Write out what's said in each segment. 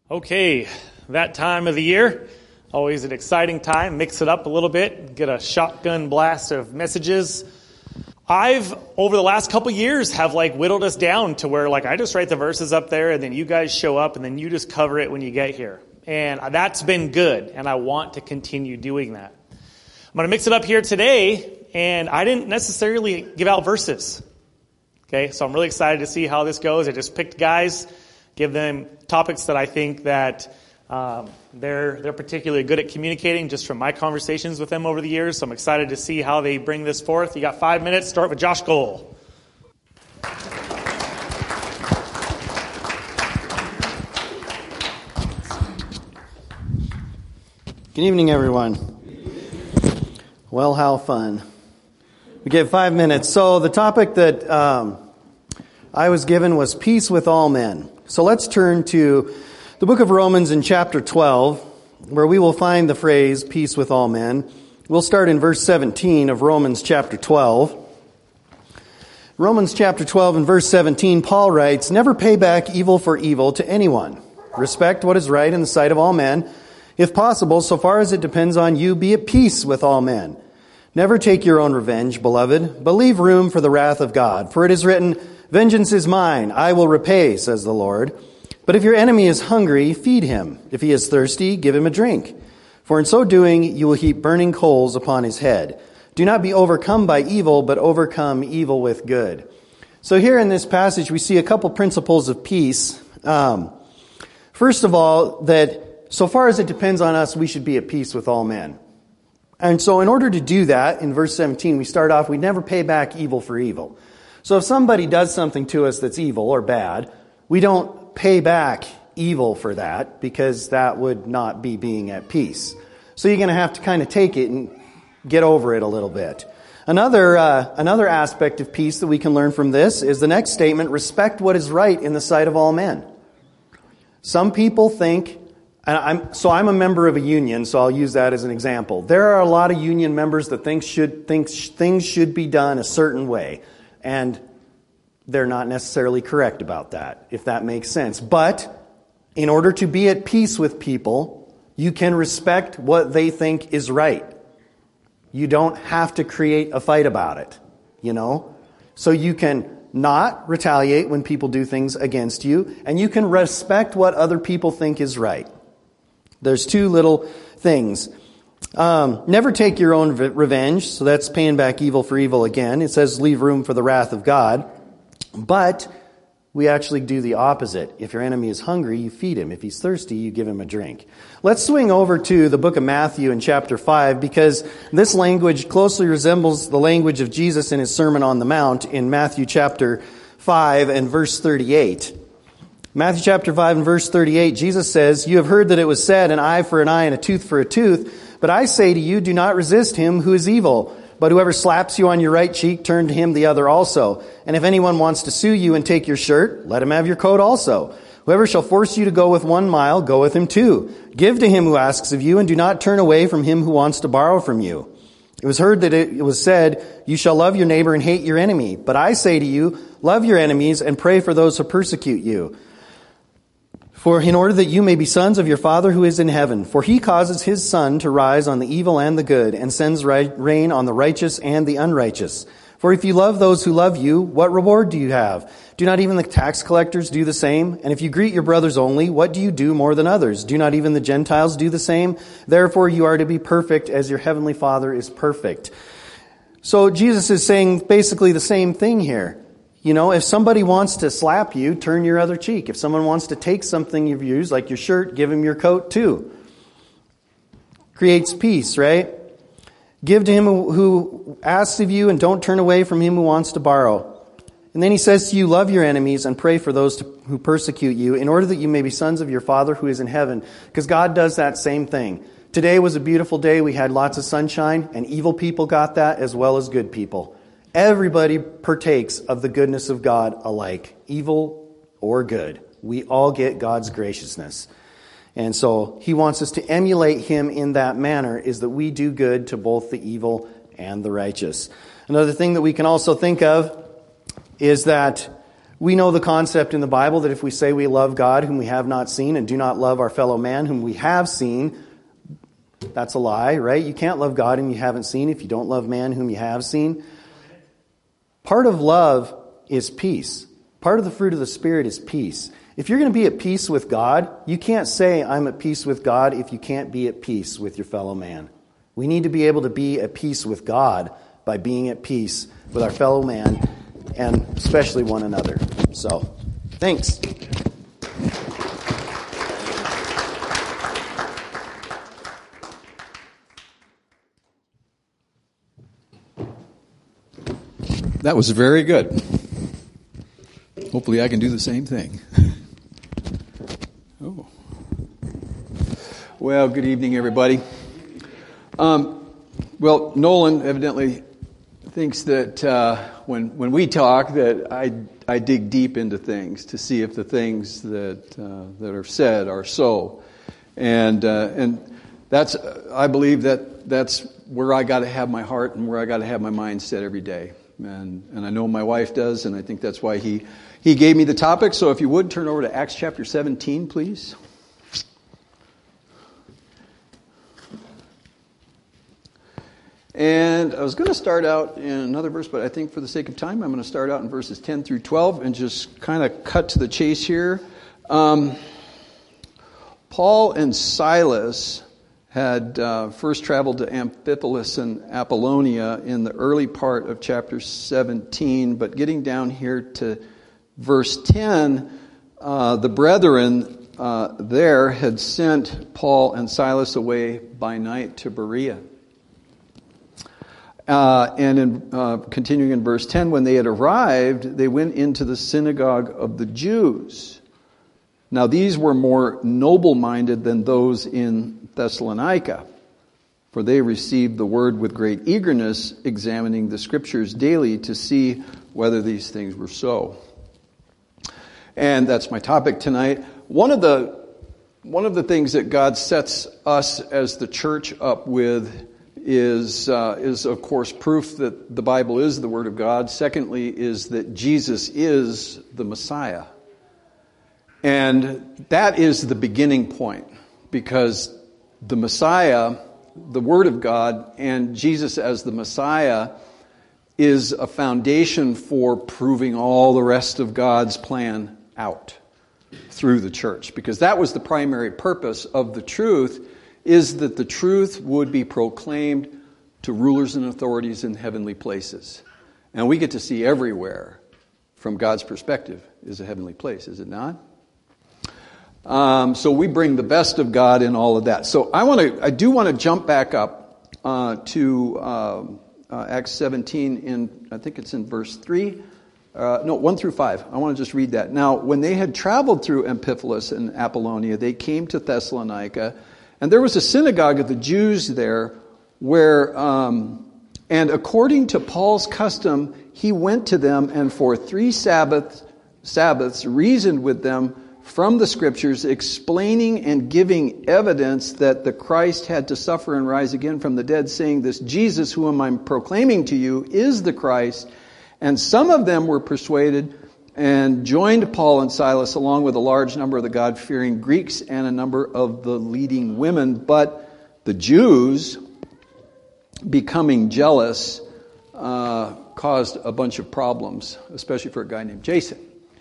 Okay, that time of the year, always an exciting time. Mix it up a little bit, get a shotgun blast of messages. I've, over the last couple years, have whittled us down to where I just write the verses up there and then you guys show up and then you just cover it when you get here. And that's been good, and I want to continue doing that. I'm going to mix it up here today, and I didn't necessarily give out verses. Okay, so I'm really excited to see how this goes. I just picked guys, give them topics that I think that they're particularly good at communicating just from my conversations with them over the years. So I'm excited to see how they bring this forth. You got 5 minutes. Start with Josh Gohl. Good evening, everyone. Well, how fun. We get 5 minutes. So the topic that I was given was peace with all men. So let's turn to the book of Romans in chapter 12, where we will find the phrase, peace with all men. We'll start in verse 17 of Romans chapter 12. Romans chapter 12 and verse 17, Paul writes, "Never pay back evil for evil to anyone. Respect what is right in the sight of all men. If possible, so far as it depends on you, be at peace with all men. Never take your own revenge, beloved, but leave room for the wrath of God. For it is written, 'Vengeance is mine, I will repay,' says the Lord. But if your enemy is hungry, feed him. If he is thirsty, give him a drink. For in so doing, you will heap burning coals upon his head. Do not be overcome by evil, but overcome evil with good." So here in this passage, we see a couple principles of peace. First of all, that so far as it depends on us, we should be at peace with all men. And so in order to do that, in verse 17, we start off, we never pay back evil for evil. So if somebody does something to us that's evil or bad, we don't pay back evil for that, because that would not be being at peace. So you're going to have to kind of take it and get over it a little bit. Another aspect of peace that we can learn from this is the next statement, respect what is right in the sight of all men. Some people think, and I'm a member of a union, so I'll use that as an example. There are a lot of union members that think things should be done a certain way, and they're not necessarily correct about that, if that makes sense. But in order to be at peace with people, you can respect what they think is right. You don't have to create a fight about it, So you can not retaliate when people do things against you, and you can respect what other people think is right. There's two little things. Never take your own revenge, so that's paying back evil for evil again. It says leave room for the wrath of God. But we actually do the opposite. If your enemy is hungry, you feed him. If he's thirsty, you give him a drink. Let's swing over to the book of Matthew in chapter 5, because this language closely resembles the language of Jesus in his Sermon on the Mount in Matthew chapter 5 and verse 38. Matthew chapter 5 and verse 38, Jesus says, "You have heard that it was said, an eye for an eye and a tooth for a tooth. But I say to you, do not resist him who is evil. But whoever slaps you on your right cheek, turn to him the other also. And if anyone wants to sue you and take your shirt, let him have your coat also. Whoever shall force you to go with 1 mile, go with him 2. Give to him who asks of you, and do not turn away from him who wants to borrow from you. It was heard that it was said, you shall love your neighbor and hate your enemy. But I say to you, love your enemies and pray for those who persecute you. For in order that you may be sons of your Father who is in heaven. For he causes his sun to rise on the evil and the good, and sends rain on the righteous and the unrighteous. For if you love those who love you, what reward do you have? Do not even the tax collectors do the same? And if you greet your brothers only, what do you do more than others? Do not even the Gentiles do the same? Therefore you are to be perfect as your heavenly Father is perfect." So Jesus is saying basically the same thing here. If somebody wants to slap you, turn your other cheek. If someone wants to take something you've used, like your shirt, give him your coat too. Creates peace, right? Give to him who asks of you, and don't turn away from him who wants to borrow. And then he says to you, love your enemies and pray for those who persecute you, in order that you may be sons of your Father who is in heaven. Because God does that same thing. Today was a beautiful day. We had lots of sunshine, and evil people got that as well as good people. Everybody partakes of the goodness of God alike, evil or good. We all get God's graciousness. And so he wants us to emulate him in that manner, is that we do good to both the evil and the righteous. Another thing that we can also think of is that We know the concept in the Bible that if we say we love God whom we have not seen and do not love our fellow man whom we have seen, that's a lie, right? You can't love God whom you haven't seen if you don't love man whom you have seen. Part of love is peace. Part of the fruit of the Spirit is peace. If you're going to be at peace with God, you can't say, I'm at peace with God, if you can't be at peace with your fellow man. We need to be able to be at peace with God by being at peace with our fellow man and especially one another. So, thanks. That was very good. Hopefully I can do the same thing. Oh. Well, good evening, everybody. Well, Nolan evidently thinks that when we talk that I dig deep into things to see if the things that are said are so, and that's I believe that's where I got to have my heart and where I got to have my mind set every day, and I know my wife does, and I think that's why he gave me the topic. So if you would turn over to Acts chapter 17, please. And I was going to start out in another verse, but I think for the sake of time, I'm going to start out in verses 10 through 12 and just kind of cut to the chase here. Paul and Silas had first traveled to Amphipolis and Apollonia in the early part of chapter 17, but getting down here to verse 10, the brethren there had sent Paul and Silas away by night to Berea. And continuing in verse 10, when they had arrived, they went into the synagogue of the Jews. Now these were more noble-minded than those in Thessalonica, for they received the word with great eagerness, examining the scriptures daily to see whether these things were so. And that's my topic tonight. One of the things that God sets us as the church up with is of course proof that the Bible is the Word of God. Secondly is that Jesus is the Messiah. And that is the beginning point, because the Messiah, the Word of God, and Jesus as the Messiah is a foundation for proving all the rest of God's plan out through the church. Because that was the primary purpose of the truth, is that the truth would be proclaimed to rulers and authorities in heavenly places. And we get to see everywhere, from God's perspective, is a heavenly place, is it not? So we bring the best of God in all of that. So I do want to jump back up to Acts 17, I think it's in verse 3. 1 through 5. I want to just read that. Now, when they had traveled through Amphipolis and Apollonia, they came to Thessalonica, and there was a synagogue of the Jews there where, and according to Paul's custom, he went to them and for 3 Sabbaths reasoned with them from the Scriptures, explaining and giving evidence that the Christ had to suffer and rise again from the dead, saying, this Jesus whom I'm proclaiming to you is the Christ. And some of them were persuaded and joined Paul and Silas along with a large number of the God-fearing Greeks and a number of the leading women. But the Jews, becoming jealous, caused a bunch of problems, especially for a guy named Jason.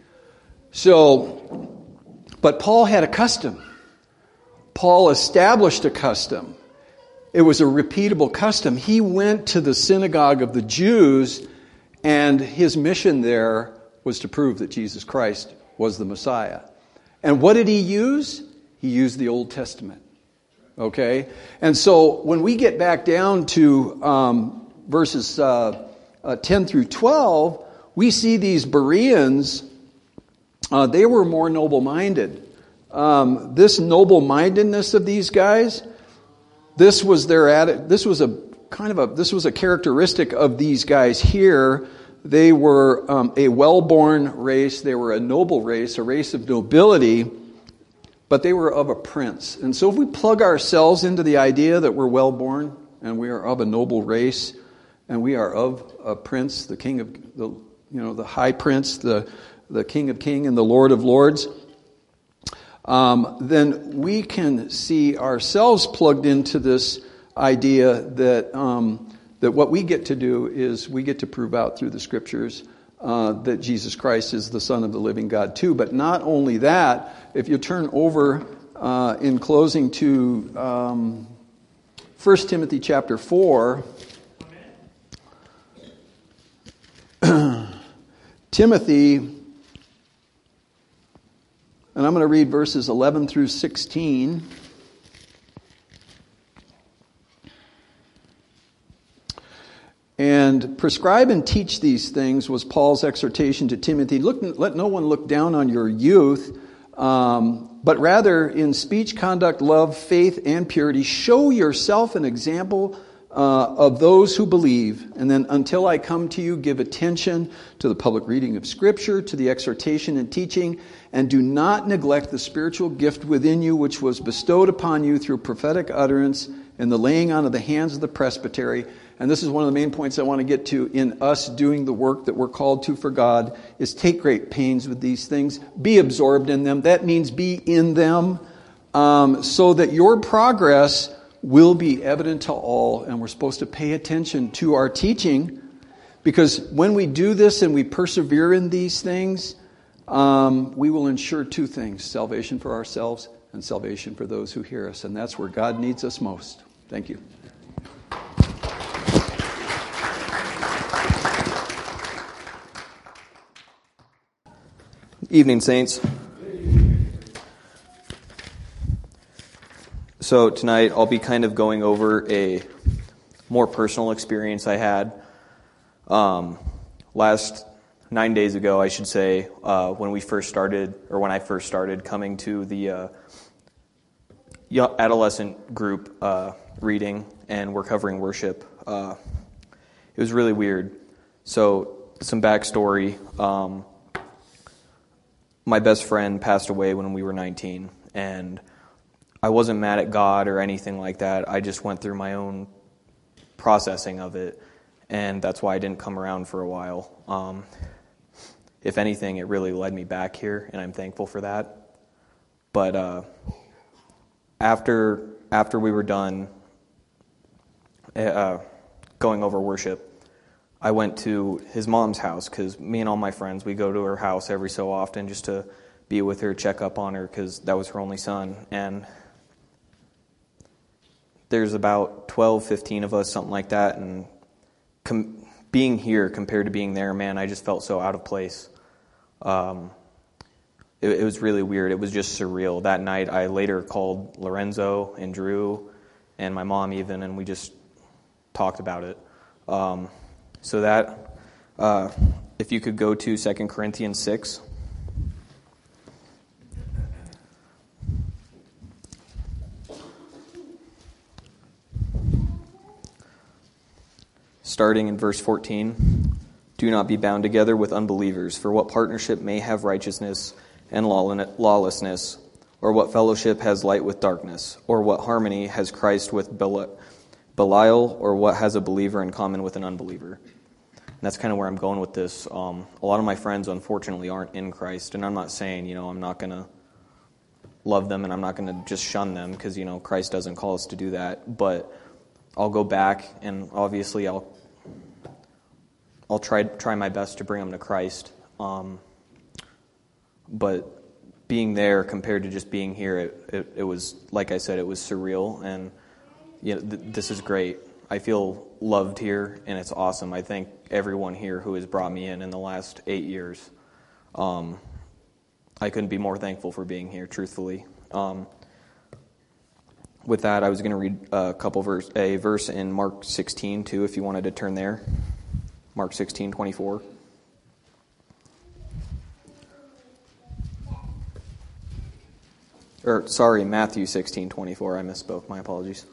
But Paul had a custom. Paul established a custom. It was a repeatable custom. He went to the synagogue of the Jews, and his mission there was to prove that Jesus Christ was the Messiah. And what did he use? He used the Old Testament. Okay? And so when we get back down to verses 10 through 12, we see these Bereans, they were more noble-minded. This noble-mindedness of these guys, this was a characteristic of these guys here. They were a well-born race. They were a noble race, a race of nobility, but they were of a prince. And so if we plug ourselves into the idea that we're well-born and we are of a noble race and we are of a prince, the king of the high prince, the the King of Kings and the Lord of Lords, then we can see ourselves plugged into this idea that that what we get to do is we get to prove out through the Scriptures that Jesus Christ is the Son of the living God too. But not only that, if you turn over in closing to 1 Timothy chapter 4, Timothy, and I'm going to read verses 11 through 16. And prescribe and teach these things was Paul's exhortation to Timothy. Let no one look down on your youth, but rather in speech, conduct, love, faith, and purity, show yourself an example of those who believe. And then until I come to you, give attention to the public reading of Scripture, to the exhortation and teaching, and do not neglect the spiritual gift within you, which was bestowed upon you through prophetic utterance and the laying on of the hands of the presbytery. And this is one of the main points I want to get to in us doing the work that we're called to for God, is take great pains with these things. Be absorbed in them. That means be in them, so that your progress will be evident to all. And we're supposed to pay attention to our teaching, because when we do this and we persevere in these things, we will ensure two things: salvation for ourselves and salvation for those who hear us. And that's where God needs us most. Thank you. Evening, saints. So tonight I'll be kind of going over a more personal experience I had last 9 days ago, I should say, when I first started coming to the adolescent group reading, and we're covering worship. It was really weird. So some backstory. My best friend passed away when we were 19, and I wasn't mad at God or anything like that. I just went through my own processing of it, and that's why I didn't come around for a while. If anything, it really led me back here, and I'm thankful for that. But after we were done going over worship, I went to his mom's house, because me and all my friends, we go to her house every so often just to be with her, check up on her, because that was her only son. And there's about 12, 15 of us, something like that. And being here compared to being there, man, I just felt so out of place. It was really weird. It was just surreal. That night, I later called Lorenzo and Drew and my mom even, and we just talked about it. So that, if you could go to 2 Corinthians 6. Starting in verse 14. Do not be bound together with unbelievers, for what partnership may have righteousness and lawlessness, or what fellowship has light with darkness, or what harmony has Christ with Belial, or what has a believer in common with an unbeliever? And that's kind of where I'm going with this. A lot of my friends, unfortunately, aren't in Christ, and I'm not saying, I'm not going to love them and I'm not going to just shun them, because, Christ doesn't call us to do that. But I'll go back, and obviously I'll try my best to bring them to Christ. But being there compared to just being here, it was, like I said, it was surreal, and this is great. I feel loved here, and it's awesome. I thank everyone here who has brought me in the last 8 years. I couldn't be more thankful for being here, truthfully. With that, I was going to read a verse in Mark 16 too, if you wanted to turn there. Mark 16:24. Matthew 16:24. I misspoke. My apologies.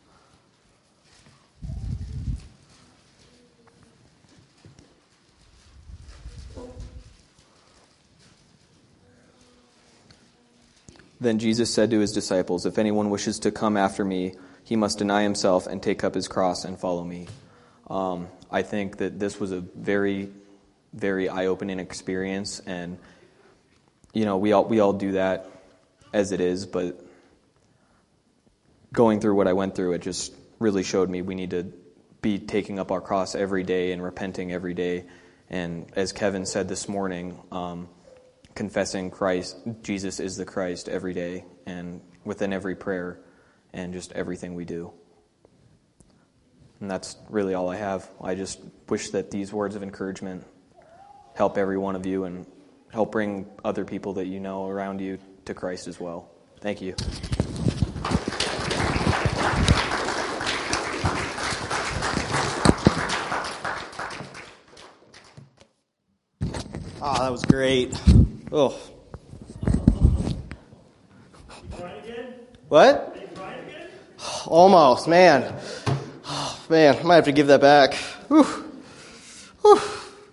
Then Jesus said to his disciples, if anyone wishes to come after me, he must deny himself and take up his cross and follow me. I think that this was a very very eye-opening experience, and we all do that as it is, but going through what I went through, it just really showed me we need to be taking up our cross every day and repenting every day, and as Kevin said this morning, confessing Jesus is the Christ every day and within every prayer and just everything we do. And that's really all I have. I just wish that these words of encouragement help every one of you and help bring other people that you know around you to Christ as well. Thank you. Oh, that was great. Oh. What? Almost, man. Oh, man, I might have to give that back. Whew. Whew.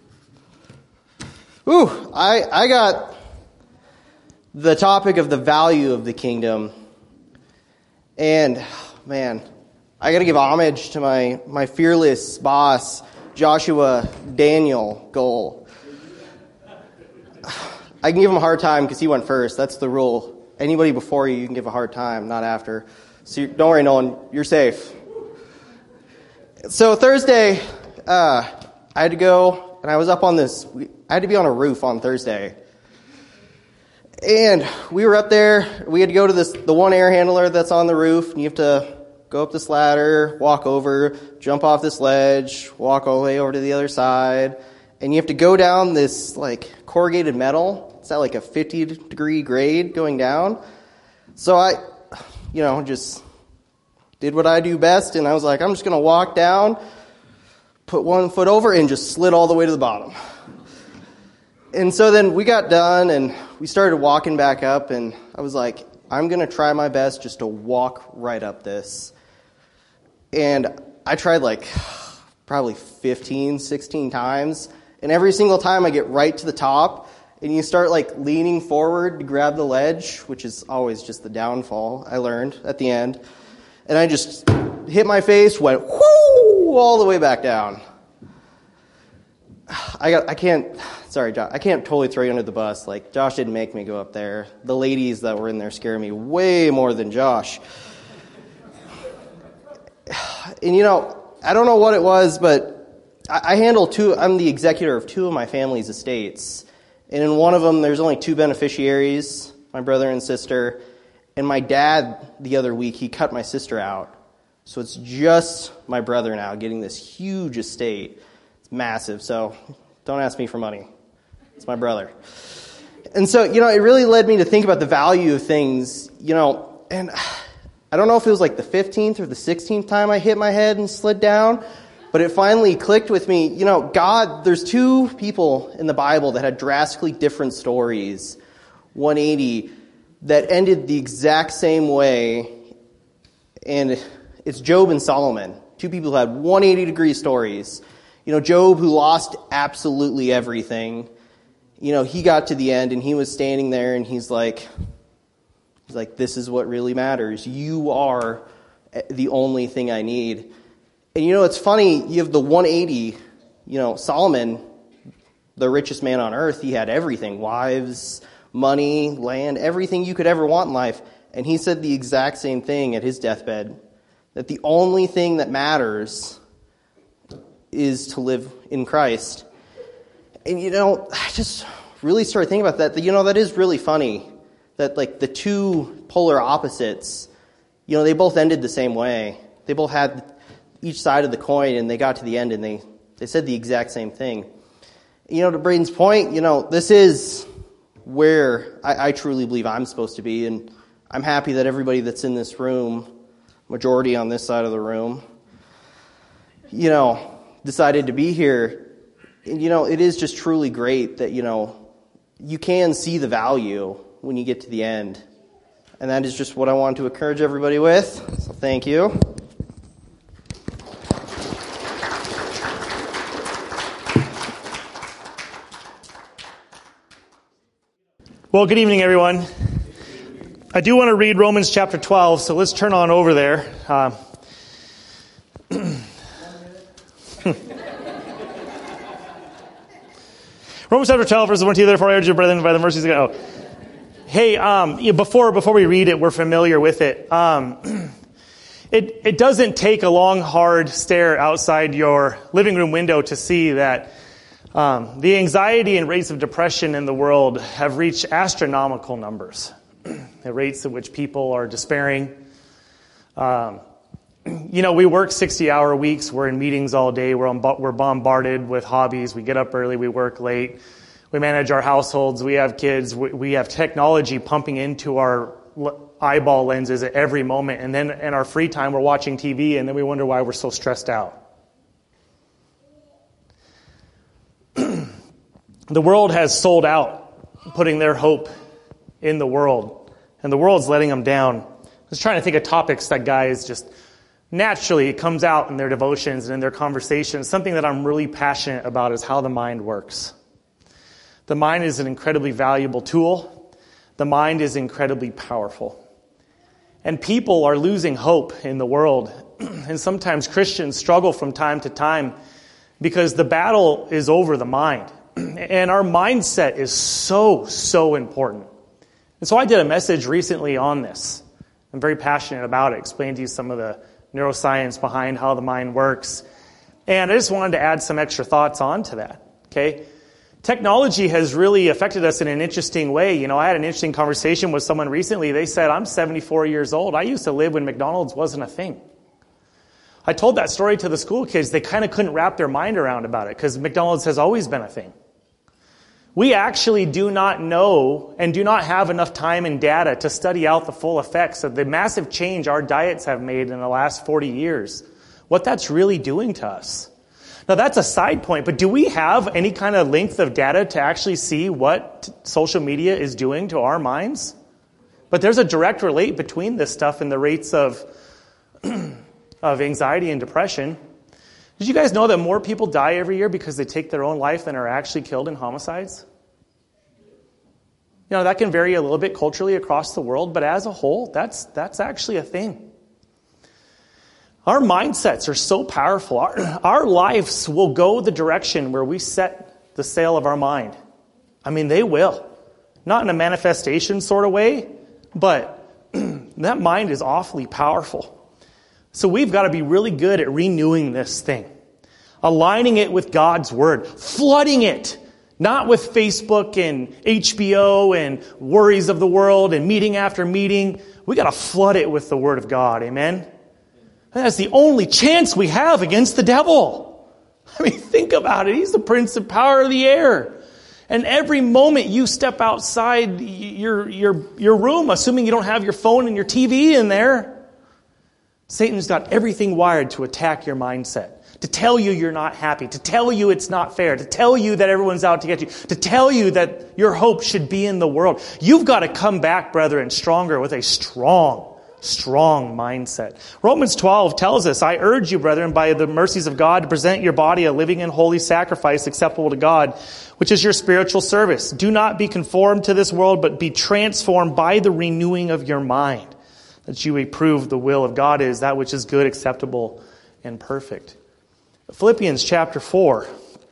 Whew. I got the topic of the value of the kingdom. And, man, I got to give homage to my fearless boss, Joshua Daniel Goal. I can give him a hard time because he went first. That's the rule. Anybody before you can give a hard time, not after. So don't worry, Nolan. You're safe. So Thursday, I had to go, and I was up on I had to be on a roof on Thursday. And we were up there. We had to go to the one air handler that's on the roof, and you have to go up this ladder, walk over, jump off this ledge, walk all the way over to the other side. And you have to go down this, corrugated metal. It's at, a 50-degree grade going down. So I, just did what I do best, and I was like, I'm just going to walk down, put one foot over, and just slid all the way to the bottom. And so then we got done, and we started walking back up, and I was like, I'm going to try my best just to walk right up this. And I tried, probably 15, 16 times. And every single time I get right to the top, and you start leaning forward to grab the ledge, which is always just the downfall, I learned at the end. And I just hit my face, went whoo, all the way back down. I can't totally throw you under the bus. Josh didn't make me go up there. The ladies that were in there scare me way more than Josh. And I don't know what it was, but I'm the executor of two of my family's estates. And in one of them, there's only two beneficiaries, my brother and sister. And my dad, the other week, he cut my sister out. So it's just my brother now getting this huge estate. It's massive, so don't ask me for money. It's my brother. And so, it really led me to think about the value of things, and I don't know if it was the 15th or the 16th time I hit my head and slid down, but it finally clicked with me. God, there's two people in the Bible that had drastically different stories, 180, that ended the exact same way, and it's Job and Solomon. Two people who had 180-degree stories. Job, who lost absolutely everything, he got to the end, and he was standing there, and he's like, this is what really matters. You are the only thing I need. And it's funny, you have the 180, Solomon, the richest man on earth, he had everything, wives, money, land, everything you could ever want in life. And he said the exact same thing at his deathbed, that the only thing that matters is to live in Christ. And I just really started thinking about that. That is really funny, that the two polar opposites, they both ended the same way. They both had each side of the coin, and they got to the end, and they said the exact same thing. To Braden's point, this is where I truly believe I'm supposed to be, and I'm happy that everybody that's in this room, majority on this side of the room, decided to be here. And, it is just truly great that, you can see the value when you get to the end. And that is just what I wanted to encourage everybody with. So thank you. Well, good evening, everyone. I do want to read Romans chapter 12, so let's turn on over there. Romans chapter 12, verses 1 to 2, therefore I urge you, brethren, by the mercies of God. Hey, before we read it, we're familiar with it. It doesn't take a long, hard stare outside your living room window to see that the anxiety and rates of depression in the world have reached astronomical numbers. The rates at which people are despairing. We work 60-hour weeks. We're in meetings all day. We're bombarded with hobbies. We get up early. We work late. We manage our households. We have kids. We have technology pumping into our eyeball lenses at every moment. And then in our free time, we're watching TV, and then we wonder why we're so stressed out. The world has sold out, putting their hope in the world. And the world's letting them down. I was trying to think of topics that guys just naturally, it comes out in their devotions and in their conversations. Something that I'm really passionate about is how the mind works. The mind is an incredibly valuable tool. The mind is incredibly powerful. And people are losing hope in the world. And sometimes Christians struggle from time to time because the battle is over the mind. And our mindset is so important. And so I did a message recently on this. I'm very passionate about it. Explained to you some of the neuroscience behind how the mind works. And I just wanted to add some extra thoughts onto that. Okay? Technology has really affected us in an interesting way. I had an interesting conversation with someone recently. They said, I'm 74 years old. I used to live when McDonald's wasn't a thing. I told that story to the school kids. They kind of couldn't wrap their mind around about it because McDonald's has always been a thing. We actually do not know and do not have enough time and data to study out the full effects of the massive change our diets have made in the last 40 years. What that's really doing to us. Now that's a side point, but do we have any kind of length of data to actually see what social media is doing to our minds? But there's a direct relate between this stuff and the rates of anxiety and depression. Did you guys know that more people die every year because they take their own life than are actually killed in homicides? That can vary a little bit culturally across the world, but as a whole, that's actually a thing. Our mindsets are so powerful. Our lives will go the direction where we set the sail of our mind. I mean, they will. Not in a manifestation sort of way, but that mind is awfully powerful. So we've got to be really good at renewing this thing. Aligning it with God's Word. Flooding it. Not with Facebook and HBO and worries of the world and meeting after meeting. We got to flood it with the Word of God. Amen? And that's the only chance we have against the devil. I mean, think about it. He's the prince of power of the air. And every moment you step outside your room, assuming you don't have your phone and your TV in there, Satan's got everything wired to attack your mindset, to tell you you're not happy, to tell you it's not fair, to tell you that everyone's out to get you, to tell you that your hope should be in the world. You've got to come back, brethren, stronger with a strong mindset. Romans 12 tells us, I urge you, brethren, by the mercies of God, to present your body a living and holy sacrifice acceptable to God, which is your spiritual service. Do not be conformed to this world, but be transformed by the renewing of your mind, that you may prove the will of God is that which is good, acceptable, and perfect. Philippians chapter 4.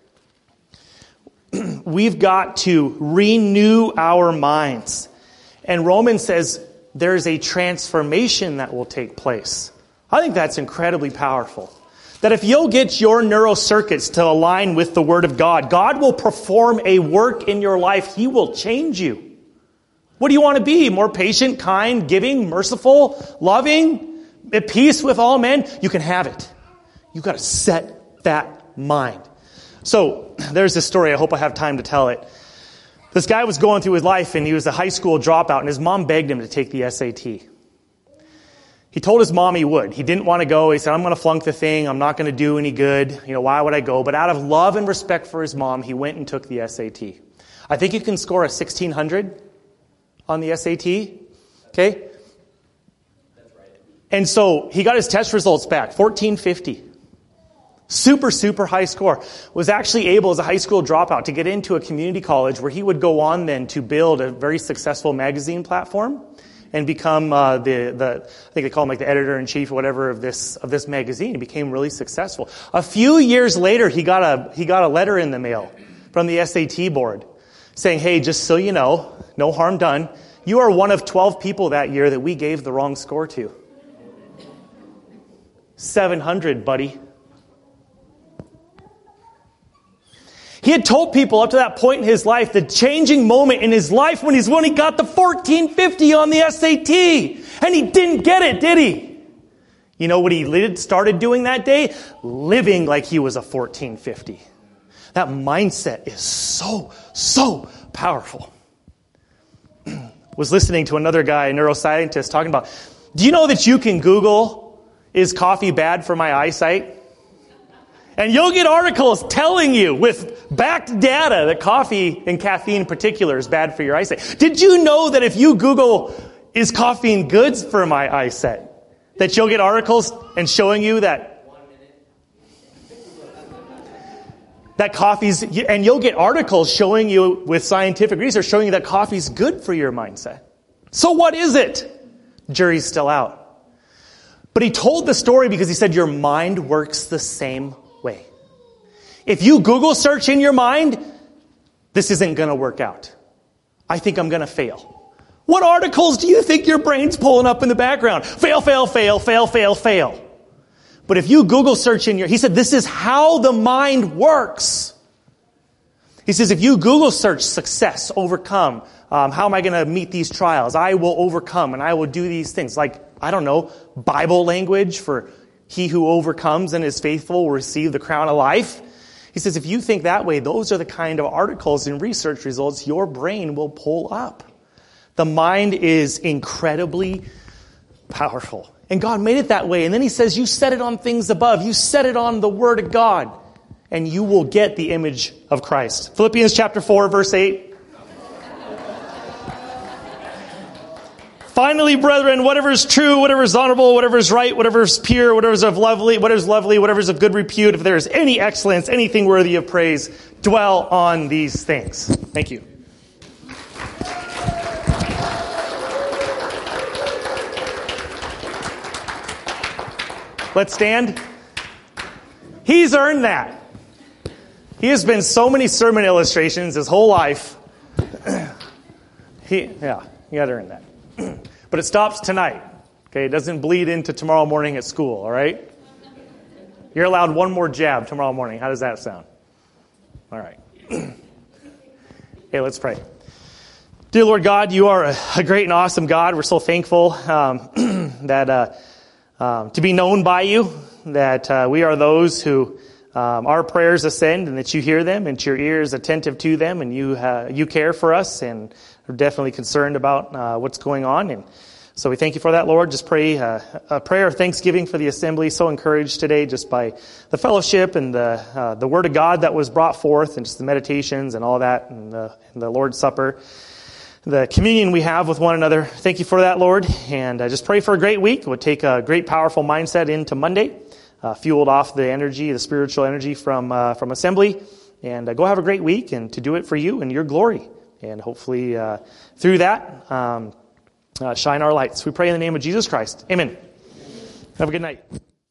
We've got to renew our minds. And Romans says there's a transformation that will take place. I think that's incredibly powerful. That if you'll get your neural circuits to align with the Word of God, God will perform a work in your life. He will change you. What do you want to be? More patient, kind, giving, merciful, loving, at peace with all men? You can have it. You've got to set that mind. So there's this story. I hope I have time to tell it. This guy was going through his life, and he was a high school dropout, and his mom begged him to take the SAT. He told his mom he would. He didn't want to go. He said, I'm going to flunk the thing. I'm not going to do any good. Why would I go? But out of love and respect for his mom, he went and took the SAT. I think you can score a 1600 on the SAT. Okay? And so he got his test results back, 1450. Super high score. Was actually able as a high school dropout to get into a community college where he would go on then to build a very successful magazine platform and become I think they call him like the editor-in-chief or whatever of this magazine. He became really successful. A few years later, he got a letter in the mail from the SAT board saying, hey, just so you know, no harm done, you are one of 12 people that year that we gave the wrong score to. 700, buddy. He had told people up to that point in his life, the changing moment in his life when he got the 1450 on the SAT. And he didn't get it, did he? You know what he started doing that day? Living like he was a 1450. That mindset is so powerful. Was listening to another guy, a neuroscientist, talking about, do you know that you can Google, is coffee bad for my eyesight? And you'll get articles telling you with backed data that coffee and caffeine in particular is bad for your eyesight. Did you know that if you Google, is caffeine good for my eyesight, that you'll get articles and showing you that coffee's, and you'll get articles showing you with scientific research showing you that coffee's good for your mindset. So what is it? Jury's still out. But he told the story because he said your mind works the same way. If you Google search in your mind, this isn't going to work out. I think I'm going to fail. What articles do you think your brain's pulling up in the background? Fail, fail, fail, fail, fail, fail. But if you Google search he said this is how the mind works. He says if you Google search success, overcome, how am I going to meet these trials? I will overcome and I will do these things. Like, I don't know, Bible language for he who overcomes and is faithful will receive the crown of life. He says if you think that way, those are the kind of articles and research results your brain will pull up. The mind is incredibly powerful. And God made it that way. And then he says, you set it on things above. You set it on the Word of God. And you will get the image of Christ. Philippians chapter 4, verse 8. Finally, brethren, whatever is true, whatever is honorable, whatever is right, whatever is pure, whatever is lovely, whatever is of good repute, if there is any excellence, anything worthy of praise, dwell on these things. Thank you. Let's stand. He's earned that. He has been so many sermon illustrations his whole life. You got to earn that. But it stops tonight. Okay, it doesn't bleed into tomorrow morning at school, all right? You're allowed one more jab tomorrow morning. How does that sound? All right. Hey, let's pray. Dear Lord God, you are a great and awesome God. We're so thankful that to be known by you, that we are those who our prayers ascend and that you hear them and your ears attentive to them and you care for us and are definitely concerned about what's going on. And so we thank you for that, Lord. Just pray a prayer of thanksgiving for the assembly. So encouraged today just by the fellowship and the Word of God that was brought forth and just the meditations and all that and the Lord's Supper. The communion we have with one another. Thank you for that, Lord. And I just pray for a great week. We'll take a great, powerful mindset into Monday, fueled off the energy, the spiritual energy from assembly. And go have a great week and to do it for you and your glory. And hopefully through that, shine our lights. We pray in the name of Jesus Christ. Amen. Have a good night.